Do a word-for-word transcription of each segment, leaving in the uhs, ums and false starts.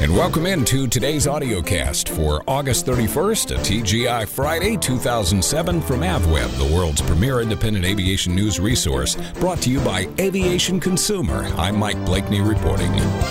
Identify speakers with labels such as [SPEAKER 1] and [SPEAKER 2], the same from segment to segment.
[SPEAKER 1] And welcome into today's audiocast for August thirty-first, a T G I Friday, two thousand seven from AvWeb, the world's premier independent aviation news resource, brought to you by Aviation Consumer. I'm Mike Blakeney reporting.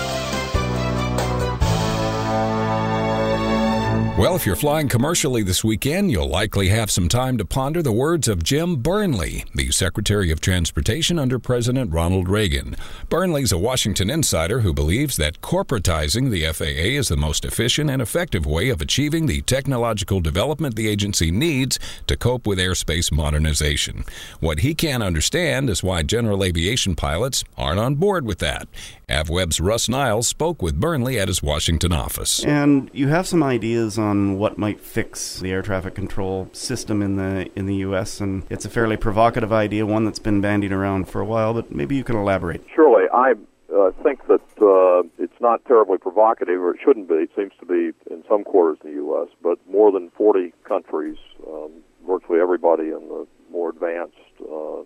[SPEAKER 1] Well, if you're flying commercially this weekend, you'll likely have some time to ponder the words of Jim Burnley, the Secretary of Transportation under President Ronald Reagan. Burnley's a Washington insider who believes that corporatizing the F A A is the most efficient and effective way of achieving the technological development the agency needs to cope with airspace modernization. What he can't understand is why general aviation pilots aren't on board with that. AvWeb's Russ Niles spoke with Burnley at his Washington office.
[SPEAKER 2] And you have some ideas on what might fix the air traffic control system in the in the U S, and it's a fairly provocative idea, one that's been bandied around for a while, but maybe you can elaborate.
[SPEAKER 3] Surely. I uh, think that uh, it's not terribly provocative, or it shouldn't be. It seems to be in some quarters in the U S, but more than forty countries, um, virtually everybody in the more advanced uh,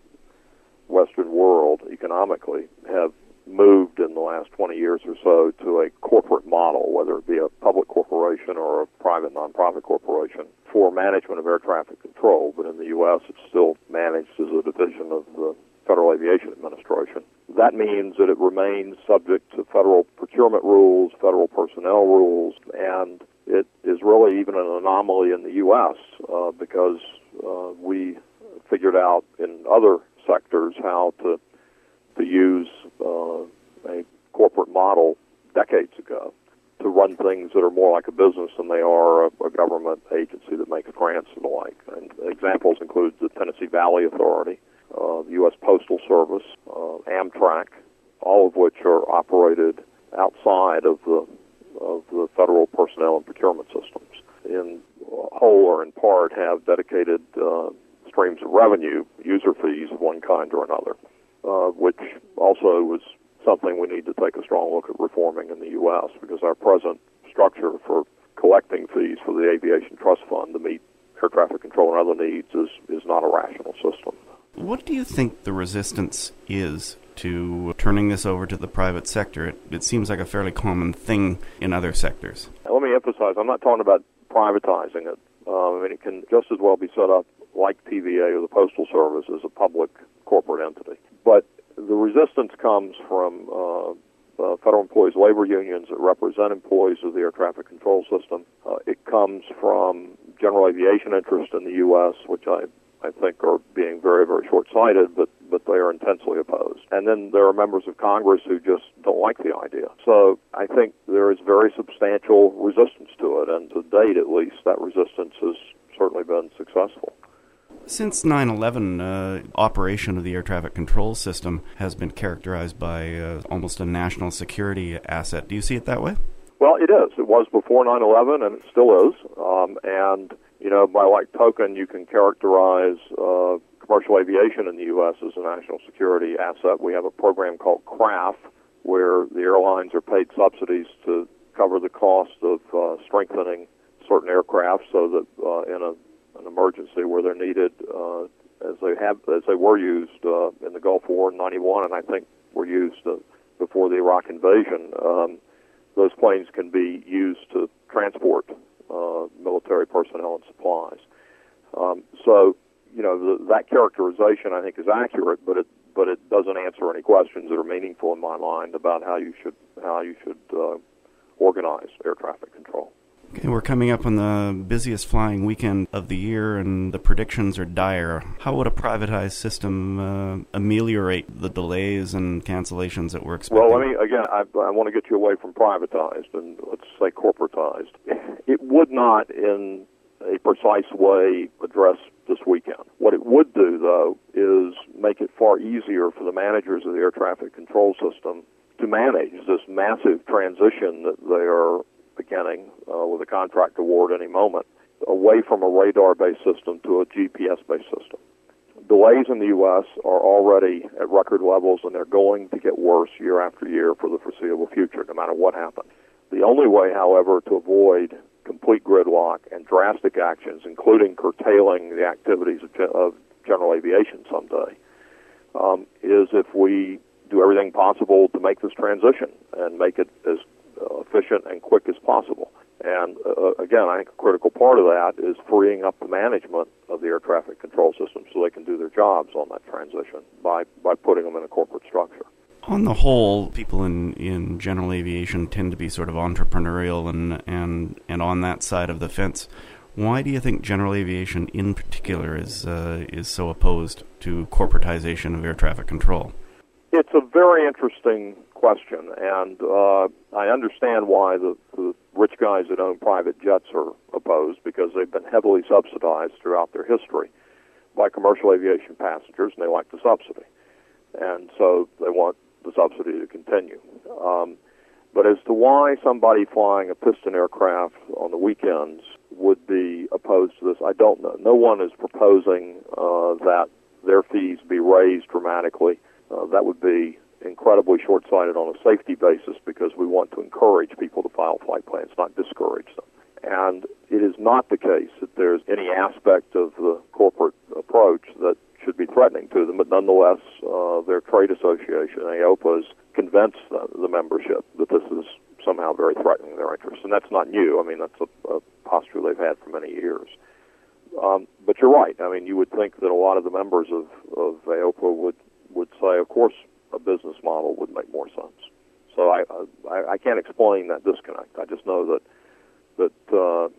[SPEAKER 3] Western world economically, have moved in the last twenty years or so to a corporate model, whether it be a public corporation or a private nonprofit corporation, for management of air traffic control. But in the U S, it's still managed as a division of the Federal Aviation Administration. That means that it remains subject to federal procurement rules, federal personnel rules, and it is really even an anomaly in the U S uh, because uh, we figured out in other sectors how to to use uh, a corporate model decades ago to run things that are more like a business than they are a, a government agency that makes grants and the like. And examples include the Tennessee Valley Authority, uh, the U S Postal Service, uh, Amtrak, all of which are operated outside of the of the federal personnel and procurement systems. In whole or in part, have dedicated uh, streams of revenue, user fees of one kind or another. Uh, which also was something we need to take a strong look at reforming in the U S, because our present structure for collecting fees for the Aviation Trust Fund to meet air traffic control and other needs is, is not a rational system.
[SPEAKER 2] What do you think the resistance is to turning this over to the private sector? It, it seems like a fairly common thing in other sectors.
[SPEAKER 3] Let me emphasize, I'm not talking about privatizing it. Uh, I mean, it can just as well be set up like T V A or the Postal Service as a public corporate entity. But the resistance comes from uh, uh, federal employees' labor unions that represent employees of the air traffic control system. Uh, it comes from general aviation interests in the U S, which I, I think are being very, very short-sighted, but, but they are intensely opposed. And then there are members of Congress who just don't like the idea. So I think there is very substantial resistance to it, and to date, at least, that resistance has certainly been successful.
[SPEAKER 2] Since nine eleven, uh, operation of the air traffic control system has been characterized by uh, almost a national security asset. Do you see it that way?
[SPEAKER 3] Well, it is. It was before nine eleven, and it still is. Um, and, you know, by like token, you can characterize uh, commercial aviation in the U S as a national security asset. We have a program called C R A F, where the airlines are paid subsidies to cover the cost of uh, strengthening certain aircraft so that uh, in a an emergency where they're needed, uh, as they have, as they were used uh, in the Gulf War in ninety-one, and I think were used uh, before the Iraq invasion. Um, those planes can be used to transport uh, military personnel and supplies. Um, so, you know, the, that characterization I think is accurate, but it but it doesn't answer any questions that are meaningful in my mind about how you should how you should uh, organize air traffic control.
[SPEAKER 2] Okay, we're coming up on the busiest flying weekend of the year, and the predictions are dire. How would a privatized system uh, ameliorate the delays and cancellations that we're expecting?
[SPEAKER 3] Well, let me, again, I, I want to get you away from privatized and let's say corporatized. It would not, in a precise way, address this weekend. What it would do, though, is make it far easier for the managers of the air traffic control system to manage this massive transition that they are beginning uh, with a contract award any moment, away from a radar-based system to a G P S-based system. Delays in the U S are already at record levels, and they're going to get worse year after year for the foreseeable future, no matter what happens. The only way, however, to avoid complete gridlock and drastic actions, including curtailing the activities of, ge- of general aviation someday, um, is if we do everything possible to make this transition and make it as uh, efficient and quick as possible. And uh, again, I think a critical part of that is freeing up the management of the air traffic control system so they can do their jobs on that transition by, by putting them in a corporate structure.
[SPEAKER 2] On the whole, people in, in general aviation tend to be sort of entrepreneurial and, and, and on that side of the fence. Why do you think general aviation in particular is uh, is so opposed to corporatization of air traffic control?
[SPEAKER 3] It's a very interesting question, and uh, I understand why the, the rich guys that own private jets are opposed, because they've been heavily subsidized throughout their history by commercial aviation passengers, and they like the subsidy. And so they want the subsidy to continue. Um, but as to why somebody flying a piston aircraft on the weekends would be opposed to this, I don't know. No one is proposing uh, that their fees be raised dramatically. Uh, that would be incredibly short-sighted on a safety basis, because we want to encourage people to file flight plans, not discourage them. And it is not the case that there's any aspect of the corporate approach that should be threatening to them, but nonetheless, uh, their trade association, A O P A, has convinced the, the membership that this is somehow very threatening their interests. And that's not new. I mean, that's a, a posture they've had for many years. Um, but you're right. I mean, you would think that a lot of the members of, of A O P A would, would say, of course, a business model would make more sense. So I, I, I can't explain that disconnect. I just know that that uh,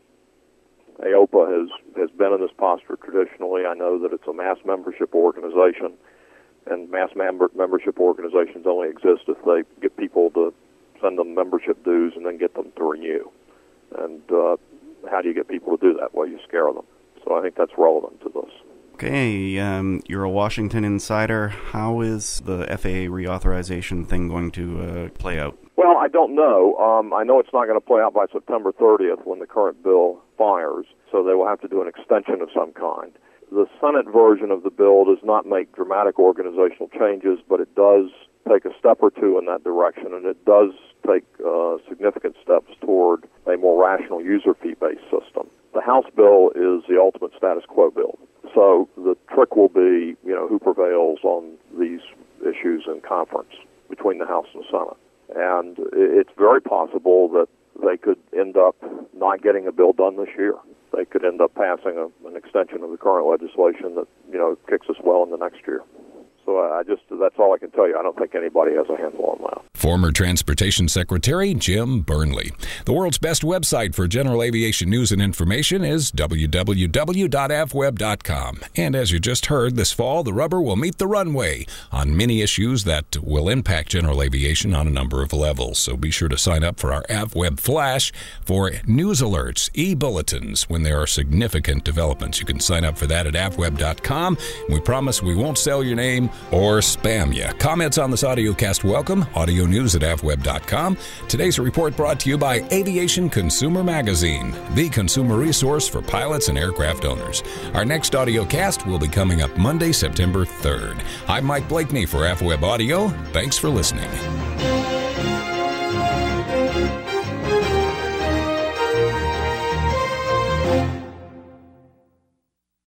[SPEAKER 3] A O P A has, has been in this posture traditionally. I know that it's a mass membership organization, and mass member, membership organizations only exist if they get people to send them membership dues and then get them to renew. And uh, how do you get people to do that? Well, you scare them. So I think that's relevant to this.
[SPEAKER 2] Okay, um, you're a Washington insider. How is the F A A reauthorization thing going to uh, play out?
[SPEAKER 3] Well, I don't know. Um, I know it's not going to play out by September thirtieth when the current bill fires, so they will have to do an extension of some kind. The Senate version of the bill does not make dramatic organizational changes, but it does take a step or two in that direction, and it does take uh, significant steps toward a more rational user fee-based system. The House bill is the ultimate status quo bill. So the trick will be, you know, who prevails on these issues in conference between the House and the Senate. And it's very possible that they could end up not getting a bill done this year. They could end up passing a, an extension of the current legislation that, you know, kicks us well in the next year. So I just, that's all I can tell you. I don't think anybody has a handle on that.
[SPEAKER 1] Former Transportation Secretary Jim Burnley. The world's best website for general aviation news and information is w w w dot a v web dot com. And as you just heard, this fall, the rubber will meet the runway on many issues that will impact general aviation on a number of levels. So be sure to sign up for our AvWeb Flash for news alerts, e-bulletins when there are significant developments. You can sign up for that at a v web dot com. We promise we won't sell your name or spam you. Comments on this audio cast welcome. Audio news at a v web dot com. Today's report brought to you by Aviation Consumer Magazine, the consumer resource for pilots and aircraft owners. Our next audio cast will be coming up Monday, September third. I'm Mike Blakeney for AvWeb Audio. Thanks for listening.